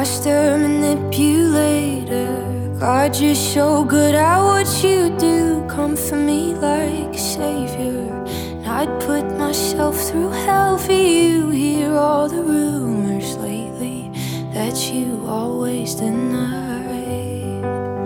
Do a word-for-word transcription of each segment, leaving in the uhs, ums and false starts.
master manipulator. God, you're so good at what you do. Come for me like a savior, and I'd put myself through hell for you. Hear all the rumors lately that you always denied.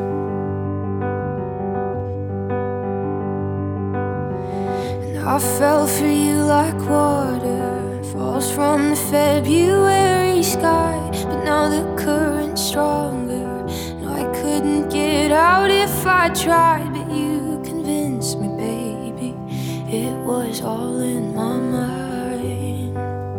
And I fell for you like water falls from the February sky. But now the current's stronger. No, I couldn't get out if I tried. But you convinced me, baby, it was all in my mind.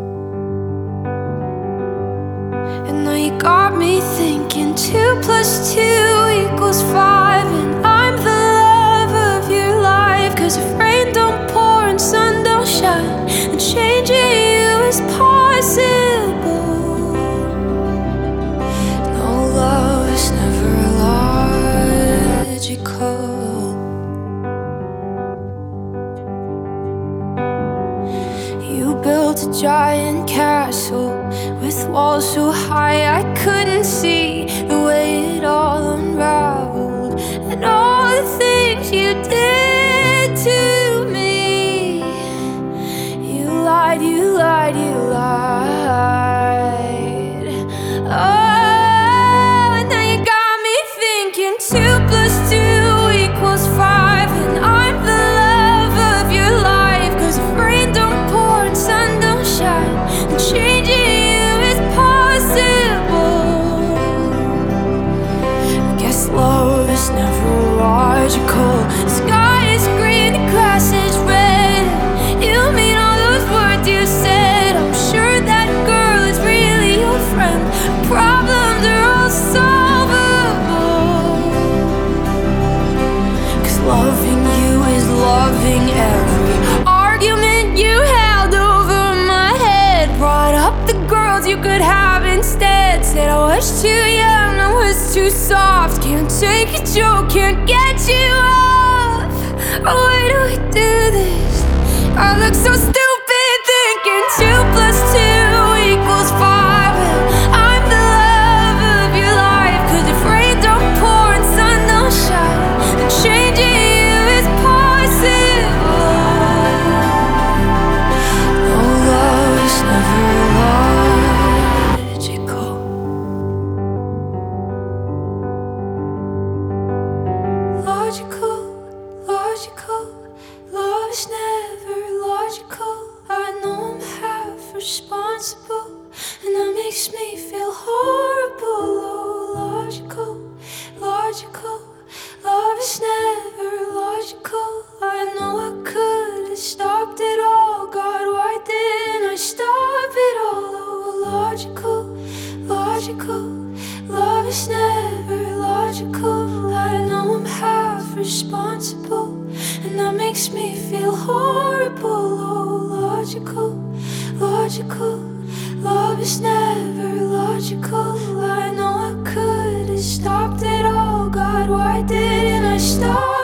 And now you got me thinking two plus two equals five, and I'm the love of your life. Cause if rain don't pour and sun don't shine, then changing you is possible. No, love is never logical. You built a giant castle with walls so high I couldn't see the way it all unraveled. And all the things you did to me, you lied, you lied, you lied. Oh, and now you got me thinking two plus two equals five, and I'm the love of your life. Cause if rain don't pour and sun don't shine, then changing you is possible. I guess love is never logical. The sky is green, the grass is red. You mean all those words you said. I'm sure that girl is really your friend. Problems are all solvable. Cause loving you is loving every argument you held over my head. Brought up the girls you could have instead. Said I was too young, I was too soft. Can't take a joke, can't get you off. Why do we do this? I look so stupid thinking two plus two equals five, and I'm the love of your life. Cause if rain don't pour and sun don't shine, then changing you is possible. No, love is never logical. Logical, logical. Love is never logical. I know I'm half responsible, and that makes me feel horrible. Oh, logical, logical. Love is never logical. I know I could have stopped it all. God, why didn't I stop it all? Oh, logical, logical. Love is never logical. I know I'm half responsible, and that makes me feel horrible. Oh, logical, logical. Love is never logical. I know I could have stopped it all. God, why didn't I stop?